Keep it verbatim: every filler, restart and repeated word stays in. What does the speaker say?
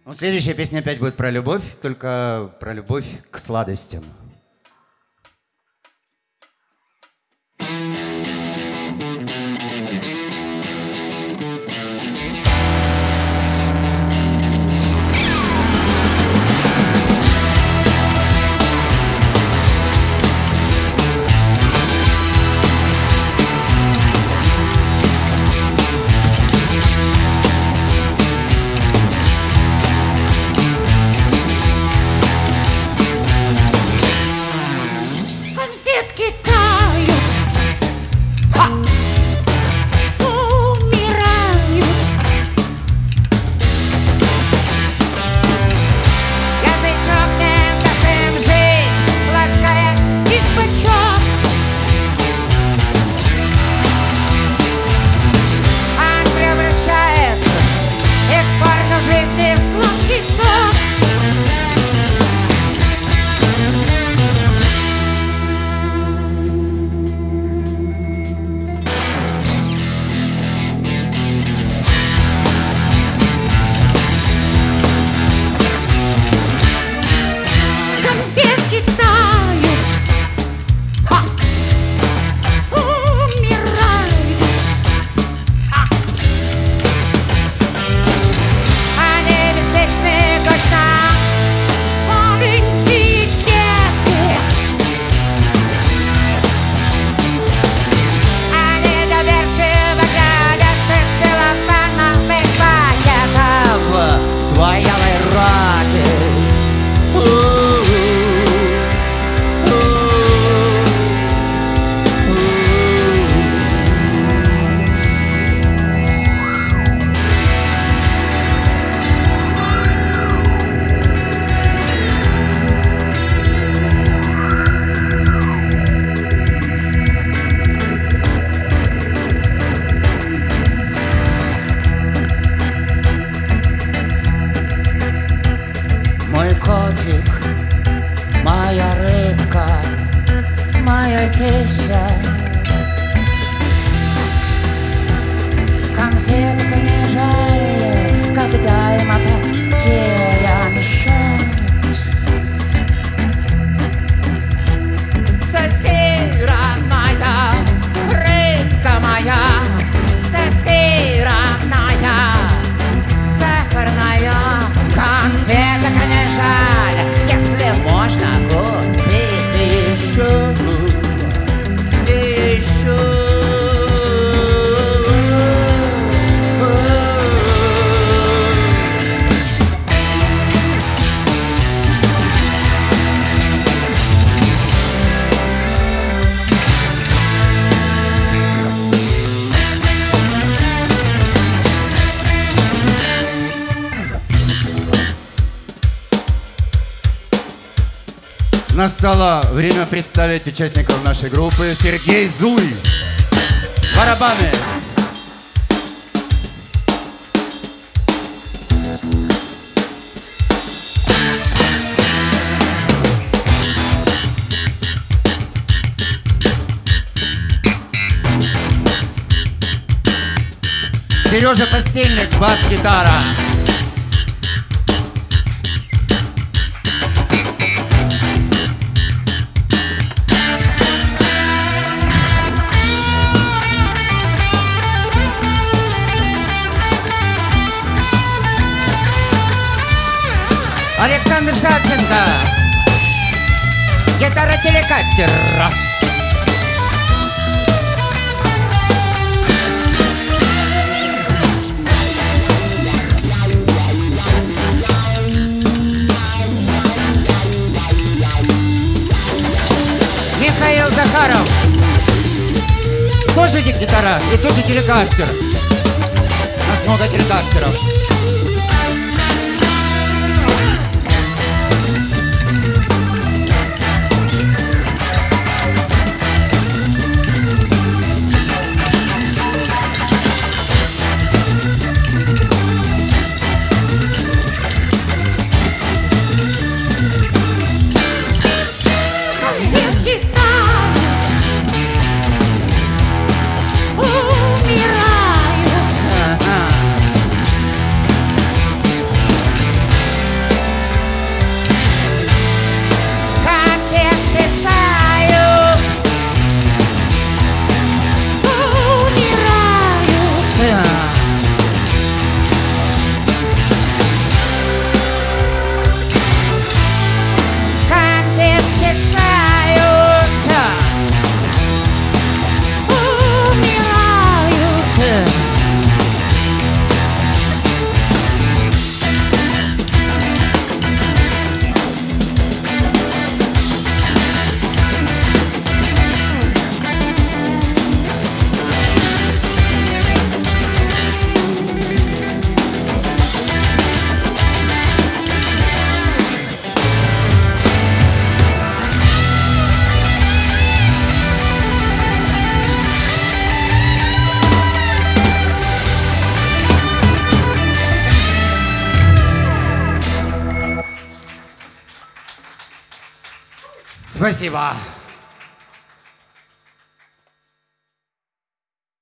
Ну, следующая песня опять будет про любовь, только про любовь к сладостям. Моя рыбка, моя киса, конфетка не жаль, когда им потерян счет. Сосира моя, рыбка моя, сосирная, сахарная, конфетка не жаль, если можно купить еще, еще. Настало время представить участников нашей группы. Сергей Зуй. Барабаны. Сережа Постельник, бас-гитара. Александр Савченко, гитара телекастер. Михаил Захаров, тоже гитара и тоже телекастер. У нас много телекастеров. Спасибо.